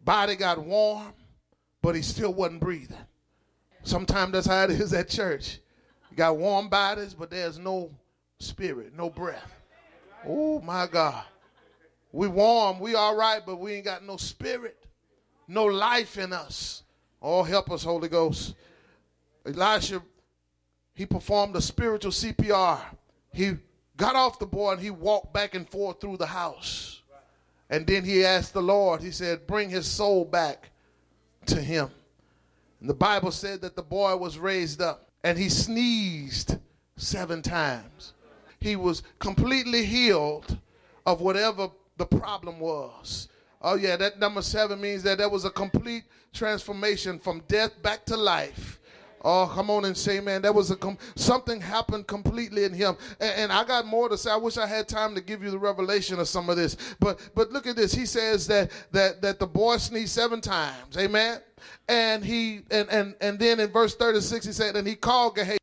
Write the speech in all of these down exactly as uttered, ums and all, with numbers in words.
body got warm, but he still wasn't breathing. Sometimes that's how it is at church. You got warm bodies, but there's no spirit, no breath. Oh, my God. We warm, we all right, but we ain't got no spirit, no life in us. Oh, help us, Holy Ghost. Elisha, he performed a spiritual C P R. He got off the boy and he walked back and forth through the house. And then he asked the Lord, he said, bring his soul back to him. And the Bible said that the boy was raised up and he sneezed seven times. He was completely healed of whatever the problem was. Oh yeah, that number seven means that there was a complete transformation from death back to life. Oh, come on and say, man, that was a com- something happened completely in him. And, and I got more to say. I wish I had time to give you the revelation of some of this. But but look at this. He says that that that the boy sneezed seven times. Amen. And he and and and then in verse thirty-six he said, and he called Gehazi.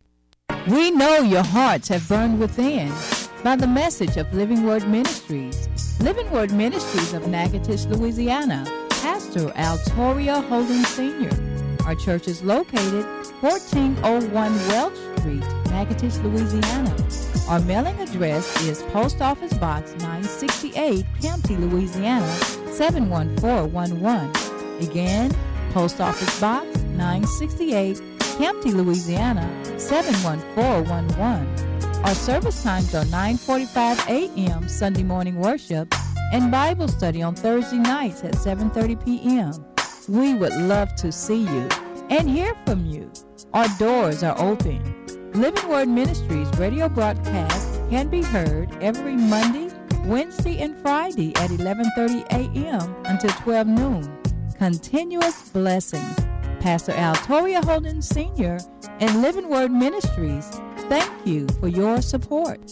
We know your hearts have burned within by the message of Living Word Ministries. Living Word Ministries of Natchitoches, Louisiana. Pastor Altoria Holden Senior Our church is located fourteen oh one Welch Street, Natchitoches, Louisiana. Our mailing address is Post Office Box nine sixty-eight, Campty, Louisiana, seven one four one one. Again, Post Office Box nine sixty-eight, Campty, Louisiana, seven one four one one. Our service times are nine forty-five a.m. Sunday morning worship and Bible study on Thursday nights at seven thirty p.m. We would love to see you and hear from you. Our doors are open. Living Word Ministries radio broadcast can be heard every Monday, Wednesday, and Friday at eleven thirty a.m. until twelve noon. Continuous blessings. Pastor Altoria Holden Senior and Living Word Ministries, thank you for your support.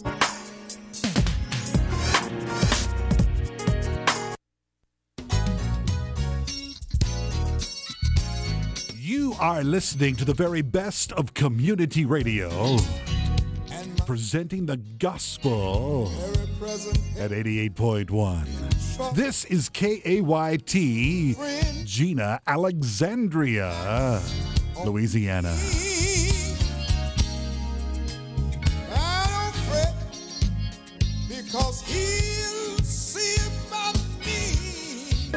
You are listening to the very best of community radio, presenting the gospel at eighty-eight point one. This is K A Y T, Gina, Alexandria, Louisiana. I don't fret, because he'll see about me.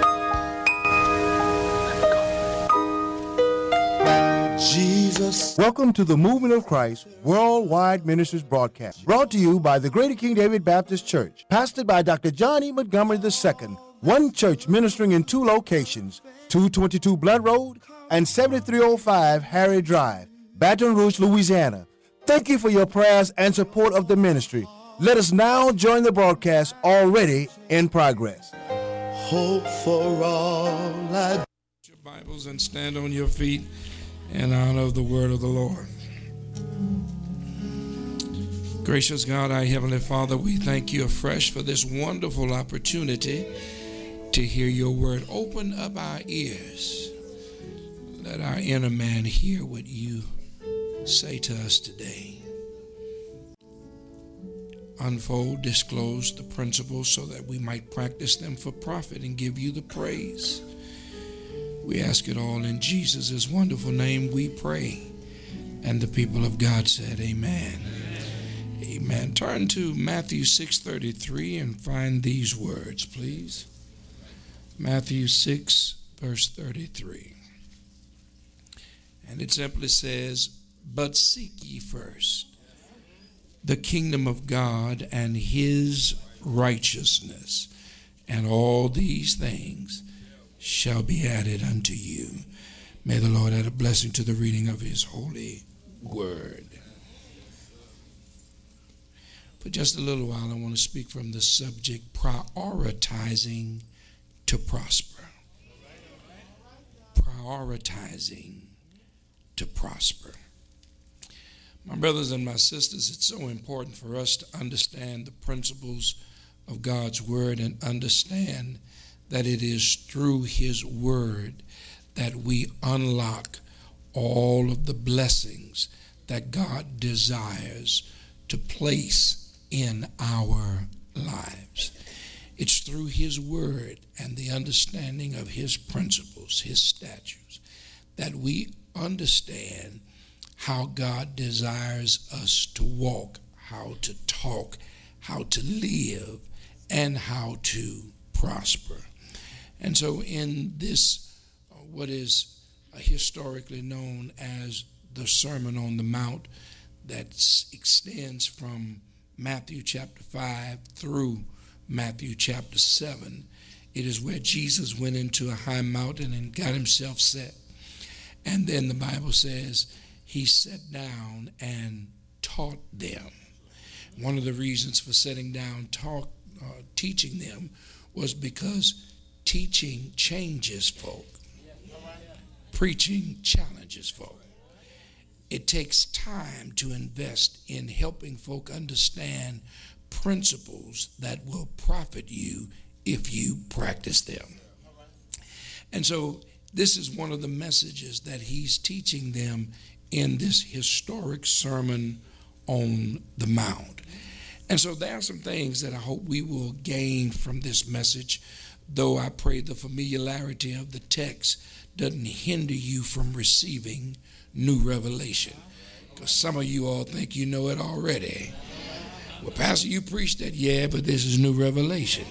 Jesus. Welcome to the Movement of Christ Worldwide Ministries broadcast, brought to you by the Greater King David Baptist Church, pastored by Doctor John E. Montgomery the Second, one church ministering in two locations, two twenty-two Blood Road and seventy-three oh five Harry Drive, Baton Rouge, Louisiana. Thank you for your prayers and support of the ministry. Let us now join the broadcast already in progress. Hope for all I... Your Bibles and stand on your feet in honor of the word of the Lord. Gracious God, our Heavenly Father, we thank you afresh for this wonderful opportunity to hear your word. Open up our ears. Let our inner man hear what you say to us today. Unfold, disclose the principles so that we might practice them for profit and give you the praise. We ask it all in Jesus' wonderful name we pray. And the people of God said, amen. Amen. Turn to Matthew six thirty-three and find these words, please. Matthew six, verse thirty-three. And it simply says, but seek ye first the kingdom of God and his righteousness, and all these things shall be added unto you. May the Lord add a blessing to the reading of his holy word. For just a little while, I want to speak from the subject, prioritizing to prosper. Prioritizing to prosper. My brothers and my sisters, it's so important for us to understand the principles of God's word and understand that it is through his word that we unlock all of the blessings that God desires to place in our lives. It's through his word and the understanding of his principles, his statutes, that we understand how God desires us to walk, how to talk, how to live, and how to prosper. And so in this, uh, what is uh, historically known as the Sermon on the Mount, that extends from Matthew chapter five through Matthew chapter seven, it is where Jesus went into a high mountain and got himself set. And then the Bible says he sat down and taught them. One of the reasons for sitting down, talk, uh, teaching them, was because teaching changes folk. Preaching challenges folk. It takes time to invest in helping folk understand principles that will profit you if you practice them. And so this is one of the messages that he's teaching them in this historic Sermon on the Mount. And so there are some things that I hope we will gain from this message, though I pray the familiarity of the text doesn't hinder you from receiving new revelation. Because some of you all think you know it already. Well, Pastor, you preached that. Yeah, but this is new revelation.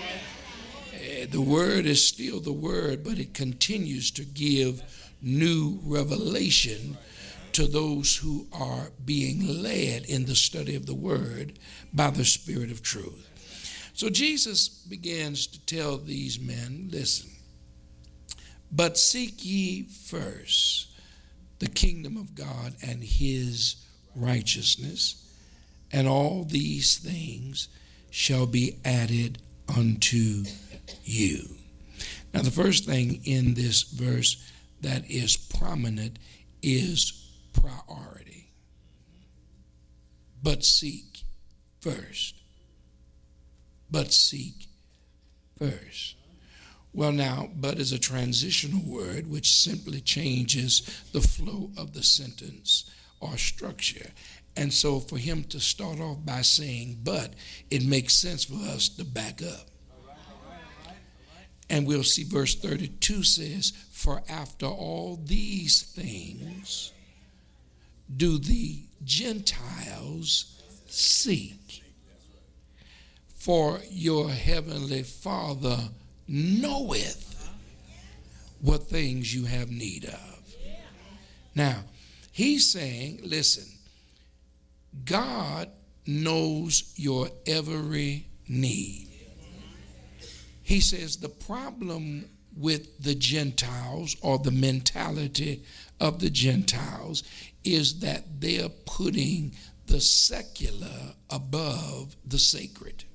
Uh, the word is still the word, but it continues to give new revelation to those who are being led in the study of the word by the Spirit of truth. So Jesus begins to tell these men, listen, but seek ye first the kingdom of God and his righteousness, and all these things shall be added unto you. Now, the first thing in this verse that is prominent is priority. But seek first. But seek first. Well, now, but is a transitional word which simply changes the flow of the sentence or structure. And so for him to start off by saying but, it makes sense for us to back up. And we'll see verse thirty-two says, for after all these things do the Gentiles seek. For your heavenly Father knoweth what things you have need of. Now, he's saying, listen, God knows your every need. He says the problem with the Gentiles, or the mentality of the Gentiles, is that they're putting the secular above the sacred.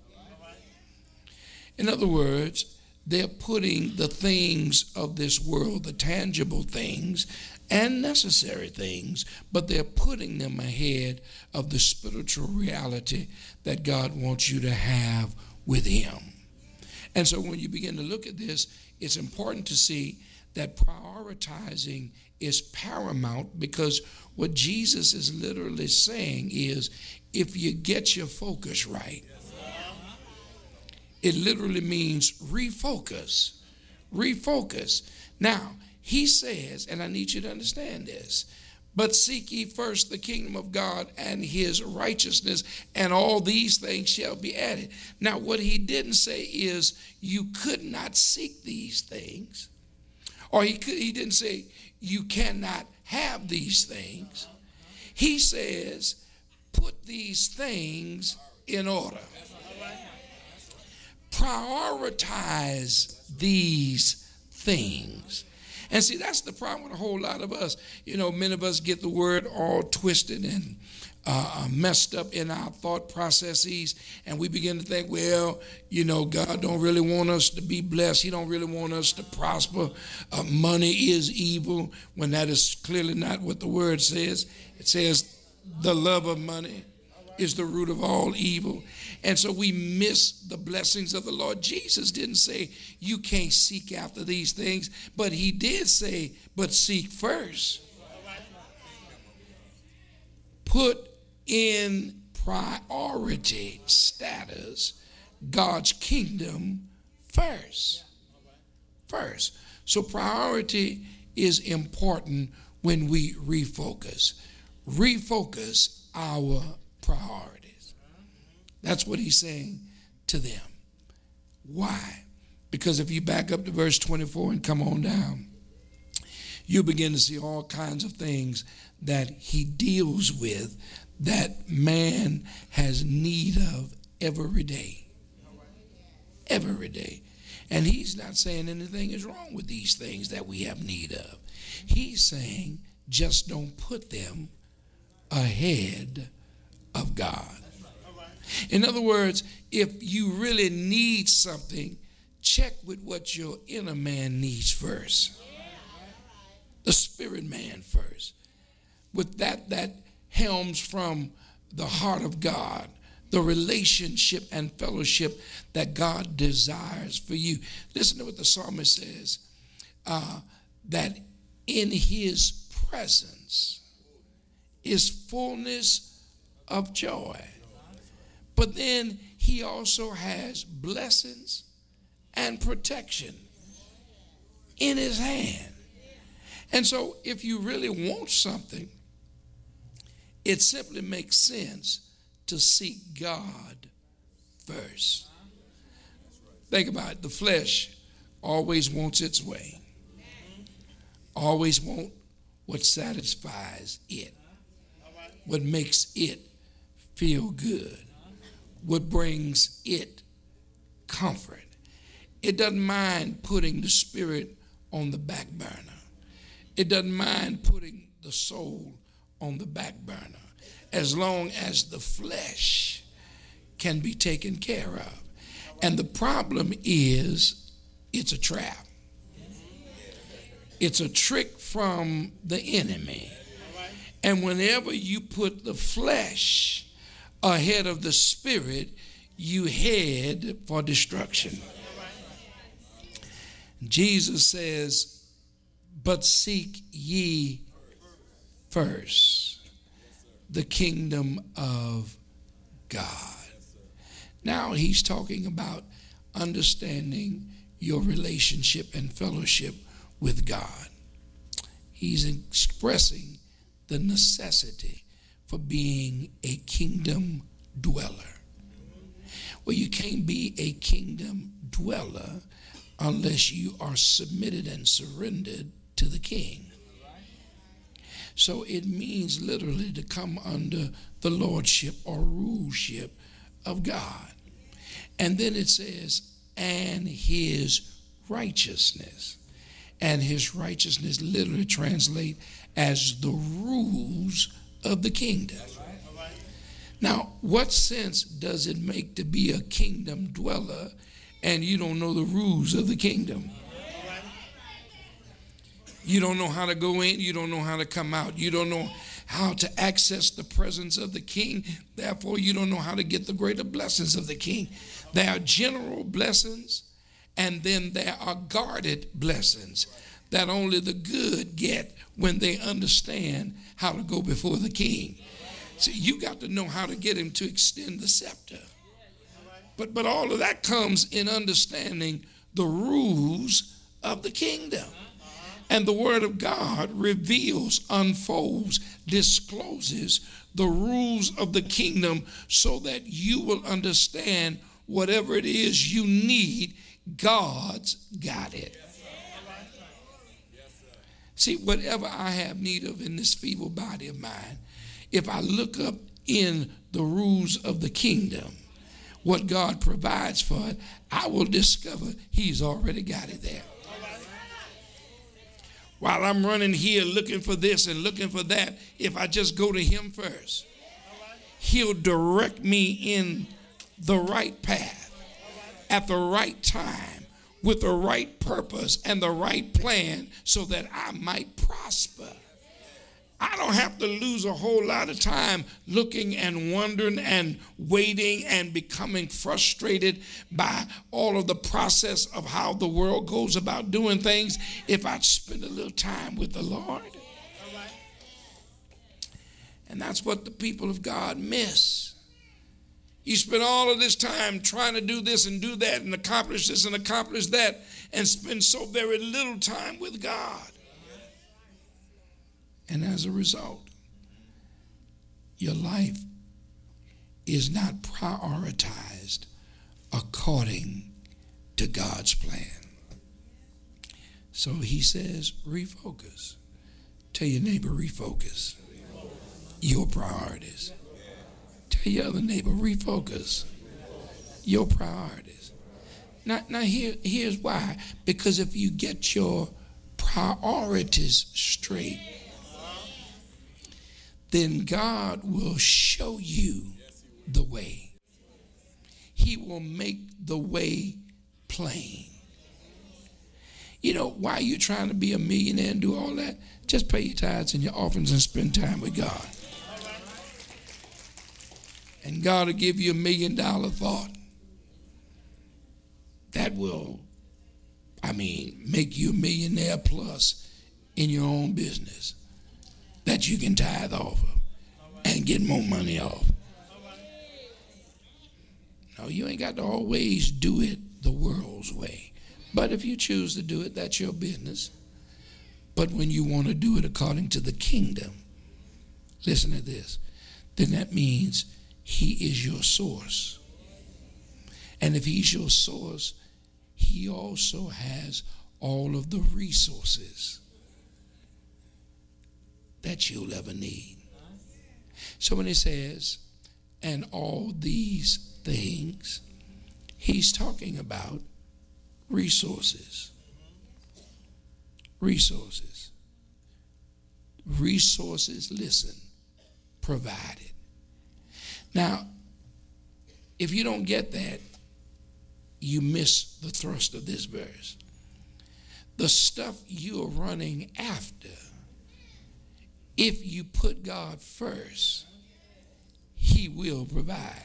In other words, they're putting the things of this world, the tangible things and necessary things, but they're putting them ahead of the spiritual reality that God wants you to have with him. And so when you begin to look at this, it's important to see that prioritizing is paramount, because what Jesus is literally saying is, if you get your focus right, it literally means refocus, refocus. Now, he says, and I need you to understand this, but seek ye first the kingdom of God and his righteousness, and all these things shall be added. Now, what he didn't say is you could not seek these things, or he could, he didn't say you cannot have these things. He says, put these things in order. Prioritize these things. And see, that's the problem with a whole lot of us. You know, many of us get the word all twisted and uh, messed up in our thought processes, and we begin to think, well, you know, God don't really want us to be blessed. He don't really want us to prosper. Uh, money is evil, when that is clearly not what the word says. It says the love of money is the root of all evil. And so we miss the blessings of the Lord. Jesus didn't say you can't seek after these things, but he did say, but seek first. Put in priority status God's kingdom first. First. So priority is important when we refocus. Refocus our priorities. That's what he's saying to them. Why? Because if you back up to verse twenty-four and come on down, you begin to see all kinds of things that he deals with that man has need of every day. Every day. And he's not saying anything is wrong with these things that we have need of. He's saying just don't put them ahead of God. In other words, if you really need something, check with what your inner man needs first. The spirit man first. With that, that helms from the heart of God, the relationship and fellowship that God desires for you. Listen to what the psalmist says, uh, that in his presence is fullness of joy. But then he also has blessings and protection in his hand. And so if you really want something, it simply makes sense to seek God first. Think about it. The flesh always wants its way. Always want what satisfies it. What makes it feel good. What brings it comfort. It doesn't mind putting the spirit on the back burner. It doesn't mind putting the soul on the back burner, as long as the flesh can be taken care of. And the problem is, it's a trap. It's a trick from the enemy. And whenever you put the flesh ahead of the spirit, you head for destruction. Jesus says, but seek ye first the kingdom of God. Now he's talking about understanding your relationship and fellowship with God. He's expressing the necessity for being a kingdom dweller. Well, you can't be a kingdom dweller unless you are submitted and surrendered to the king. So it means literally to come under the lordship or ruleship of God. And then it says, and his righteousness. And his righteousness literally translate as the rules of the kingdom. Now, what sense does it make to be a kingdom dweller and you don't know the rules of the kingdom? You don't know how to go in. You don't know how to come out. You don't know how to access the presence of the king. Therefore, you don't know how to get the greater blessings of the king. There are general blessings, and then there are guarded blessings that only the good get when they understand how to go before the king. So you got to know how to get him to extend the scepter. But, but all of that comes in understanding the rules of the kingdom. And the word of God reveals, unfolds, discloses the rules of the kingdom so that you will understand whatever it is you need, God's got it. See, whatever I have need of in this feeble body of mine, if I look up in the rules of the kingdom, what God provides for it, I will discover he's already got it there. While I'm running here looking for this and looking for that, if I just go to him first, he'll direct me in the right path at the right time with the right purpose and the right plan so that I might prosper. I don't have to lose a whole lot of time looking and wondering and waiting and becoming frustrated by all of the process of how the world goes about doing things if I spend a little time with the Lord. And that's what the people of God miss. You spend all of this time trying to do this and do that and accomplish this and accomplish that and spend so very little time with God. And as a result, your life is not prioritized according to God's plan. So he says, refocus. Tell your neighbor, refocus your priorities. Tell your other neighbor, refocus your priorities. Now, now here, here's why. Because if you get your priorities straight, then God will show you the way. He will make the way plain. You know, why are you trying to be a millionaire and do all that? Just pay your tithes and your offerings and spend time with God. And God will give you a million dollar thought that will, I mean, make you a millionaire plus in your own business that you can tithe off of and get more money off. No, you ain't got to always do it the world's way. But if you choose to do it, that's your business. But when you want to do it according to the kingdom, listen to this, then that means he is your source. And if he's your source, he also has all of the resources that you'll ever need. So when it says, and all these things, he's talking about resources. Resources. Resources, listen, provided. Now, if you don't get that, you miss the thrust of this verse. The stuff you're running after, if you put God first, he will provide.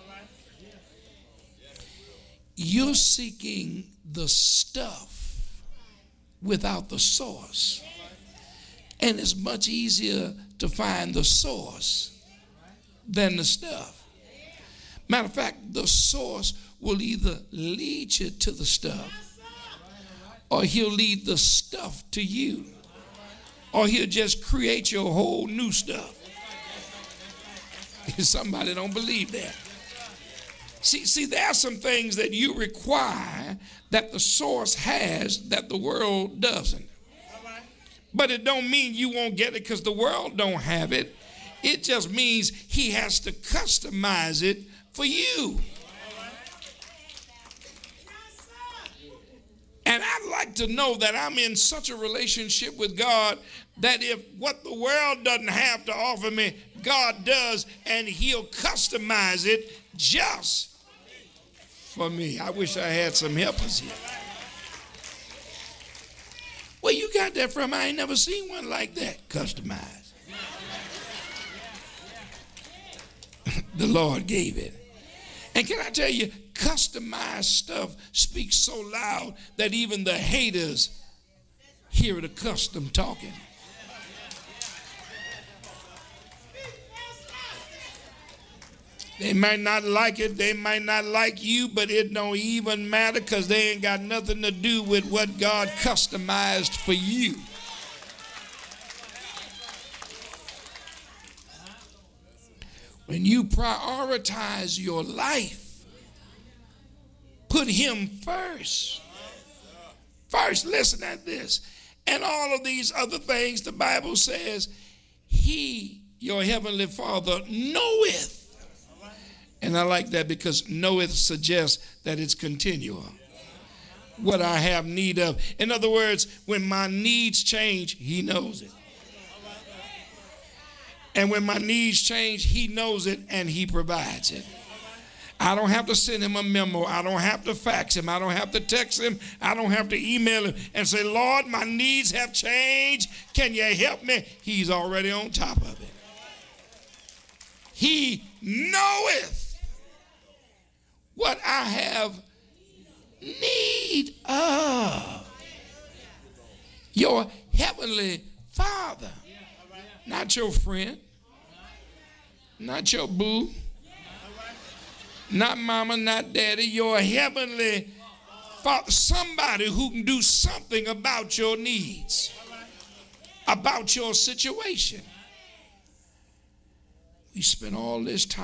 You're seeking the stuff without the source. And it's much easier to find the source than the stuff. Matter of fact, the source will either lead you to the stuff, or he'll lead the stuff to you, or he'll just create your whole new stuff. Somebody don't believe that. See, see, there are some things that you require that the source has that the world doesn't. But it don't mean you won't get it because the world don't have it. It just means he has to customize it for you. And I'd like to know that I'm in such a relationship with God that if what the world doesn't have to offer me, God does, and he'll customize it just for me. I wish I had some helpers here. Where you got that from? I ain't never seen one like that, customized. The Lord gave it. And can I tell you, customized stuff speaks so loud that even the haters hear the custom talking. They might not like it, they might not like you, but it don't even matter because they ain't got nothing to do with what God customized for you. When you prioritize your life, put him first. First, listen at this. And all of these other things, the Bible says, he, your heavenly Father, knoweth. And I like that because knoweth suggests that it's continual. What I have need of. In other words, when my needs change, he knows it. And when my needs change, he knows it and he provides it. I don't have to send him a memo. I don't have to fax him. I don't have to text him. I don't have to email him and say, Lord, my needs have changed. Can you help me? He's already on top of it. He knoweth what I have need of. Your heavenly Father, not your friend, not your boo, Not mama, not daddy, your heavenly Father, somebody who can do something about your needs, about your situation. We spend all this time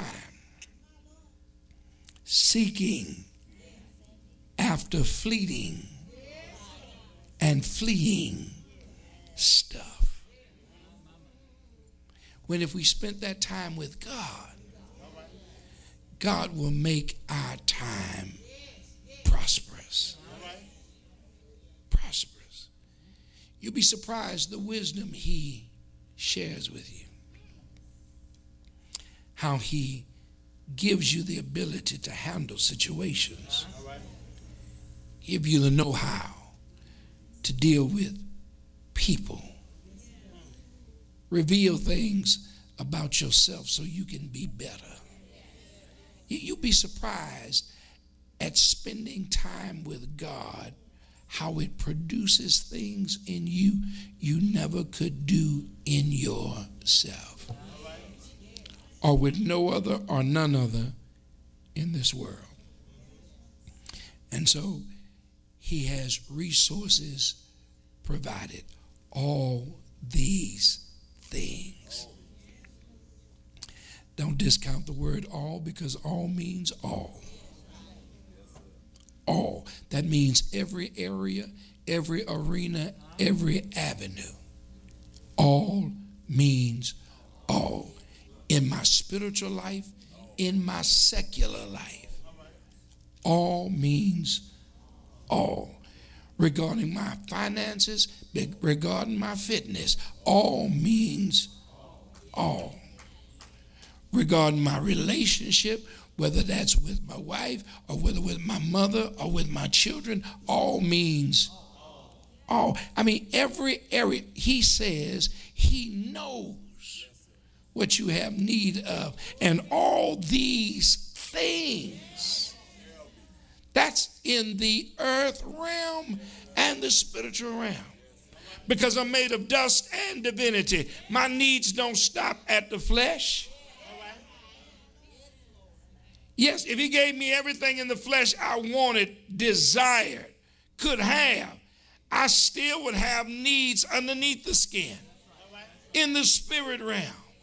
seeking after fleeting and fleeing stuff. When if we spent that time with God, God will make our time prosperous. Prosperous. You'll be surprised the wisdom he shares with you. How he gives you the ability to handle situations. Give you the know-how to deal with people. Reveal things about yourself so you can be better. You'll be surprised at spending time with God, how it produces things in you you never could do in yourself, or with no other or none other in this world. And so he has resources provided, all these things. Don't discount the word all, because all means all. All. That means every area, every arena, every avenue. All means all. In my spiritual life, in my secular life, all means all. Regarding my finances, regarding my fitness, all means all. Regarding my relationship, whether that's with my wife or whether with my mother or with my children, all means all. I mean, every area, he says he knows what you have need of. And all these things, that's in the earth realm and the spiritual realm. Because I'm made of dust and divinity. My needs don't stop at the flesh. Yes, if he gave me everything in the flesh I wanted, desired, could have, I still would have needs underneath the skin, in the spirit realm.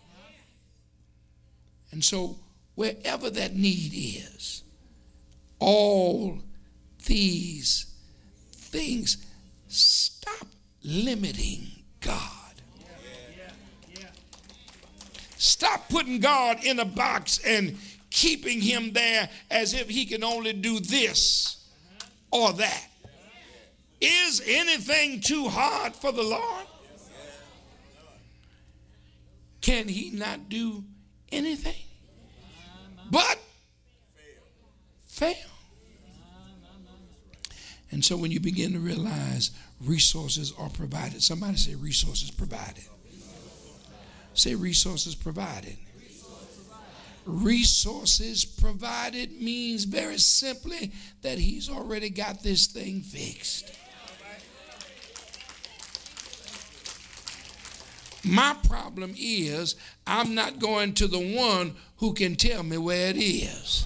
And so wherever that need is, all these things, stop limiting God. Stop putting God in a box and keeping him there as if he can only do this or that. Is anything too hard for the Lord? Can he not do anything but fail? And so when you begin to realize resources are provided, somebody say resources provided. Say resources provided. Resources provided means very simply that he's already got this thing fixed. My problem is I'm not going to the one who can tell me where it is.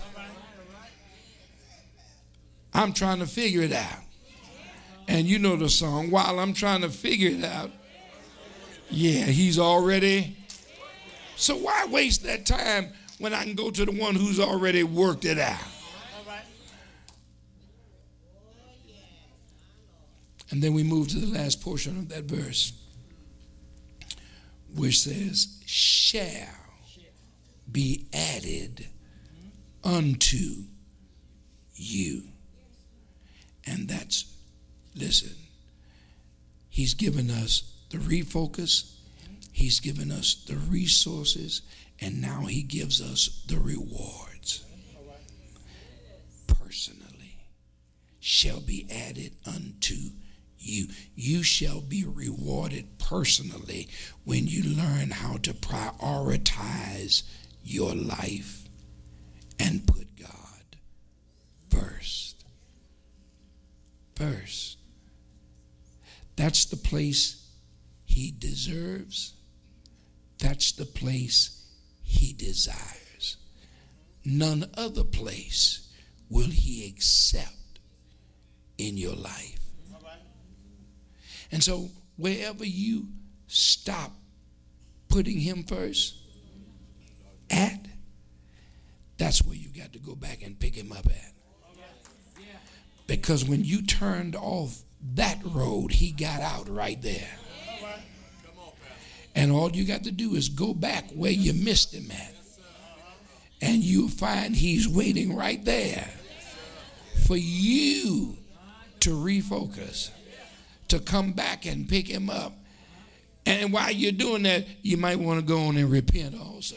I'm trying to figure it out. And you know the song, while I'm trying to figure it out, yeah, he's already. So why waste that time when I can go to the one who's already worked it out? And then we move to the last portion of that verse, which says, shall be added unto you. And that's, listen, he's given us the refocus, he's given us the resources, and now he gives us the rewards. Personally, shall be added unto you. You shall be rewarded personally when you learn how to prioritize your life and put God first. First. That's the place he deserves. That's the place he desires. none other place will he accept in your life. And so wherever you stop putting him first at, that's where you got to go back and pick him up at. Because when you turned off that road, he got out right there. And all you got to do is go back where you missed him at. And you'll find he's waiting right there for you to refocus, to come back and pick him up. And while you're doing that, you might want to go on and repent also.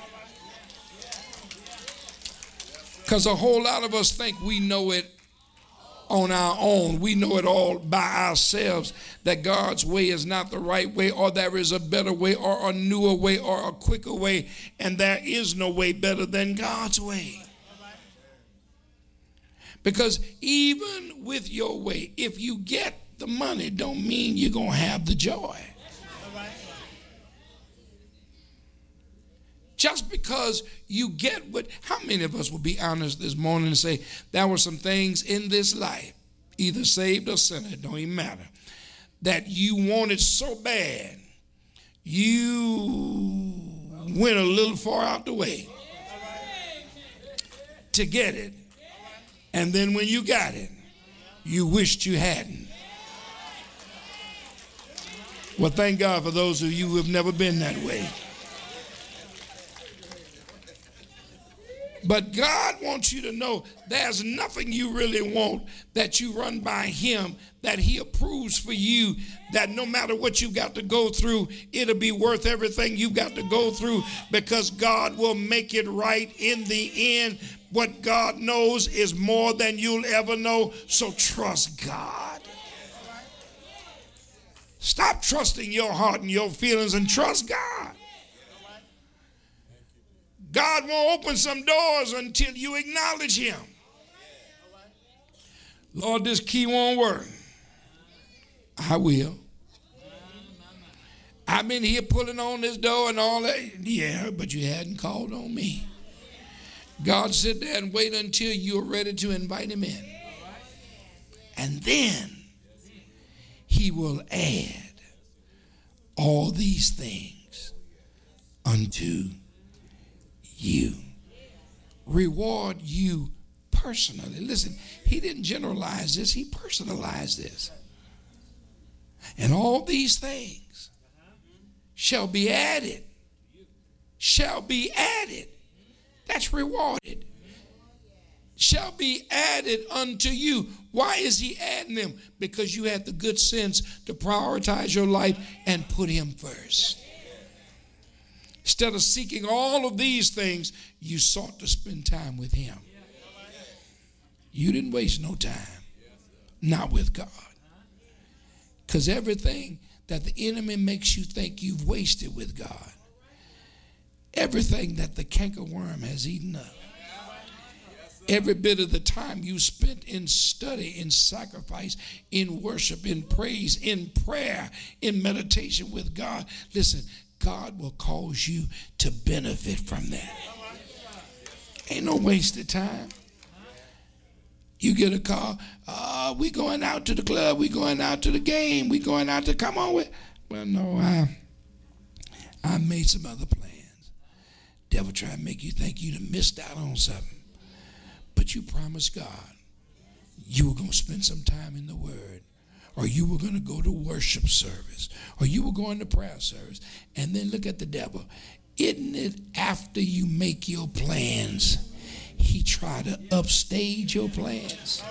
Because a whole lot of us think we know it on our own. We know it all by ourselves, that God's way is not the right way, or there is a better way, or a newer way, or a quicker way, and there is no way better than God's way. Because even with your way, if you get the money, don't mean you're going to have the joy. Just because you get what, how many of us will be honest this morning and say, there were some things in this life, either saved or sinner, it don't even matter, that you wanted so bad, you went a little far out the way to get it. And then when you got it, you wished you hadn't. Well, thank God for those of you who have never been that way. But God wants you to know there's nothing you really want that you run by him, that he approves for you, that no matter what you got to go through, it'll be worth everything you got to go through, because God will make it right in the end. What God knows is more than you'll ever know, so trust God. Stop trusting your heart and your feelings and trust God. God won't open some doors until you acknowledge him. Lord, this key won't work. I will. I've been here pulling on this door and all that. Yeah, but you hadn't called on me. God, sit there and wait until you're ready to invite him in. And then he will add all these things unto you. Reward you personally. Listen, he didn't generalize this, he personalized this. And all these things shall be added. Shall be added. That's rewarded. Shall be added unto you. Why is he adding them? Because you had the good sense to prioritize your life and put him first. Instead of seeking all of these things, you sought to spend time with him. You didn't waste no time. Not with God. Because everything that the enemy makes you think you've wasted with God, everything that the cankerworm has eaten up, every bit of the time you spent in study, in sacrifice, in worship, in praise, in prayer, in meditation with God, listen, God will cause you to benefit from that. Ain't no wasted time. You get a call, oh, we going out to the club, we going out to the game, we going out to, come on with. Well, no, I, I made some other plans. Devil try to make you think you done missed out on something. But you promised God you were going to spend some time in the Word, or you were going to go to worship service, or you were going to prayer service. And then look at the devil. Isn't it after you make your plans, he try to upstage your plans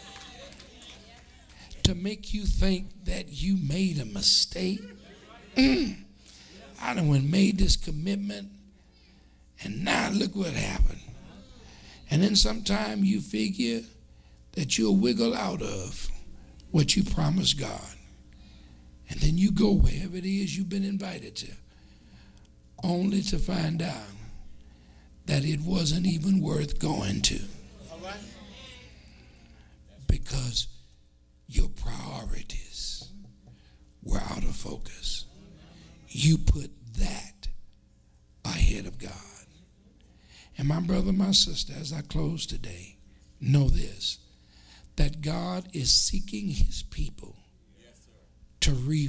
to make you think that you made a mistake? Mm. I done went made this commitment, and now look what happened. And then sometime you figure that you'll wiggle out of what you promised God. And then you go wherever it is you've been invited to, only to find out that it wasn't even worth going to. Because your priorities were out of focus. You put that ahead of God. And my brother, my sister, as I close today, know this, that God is seeking his people to re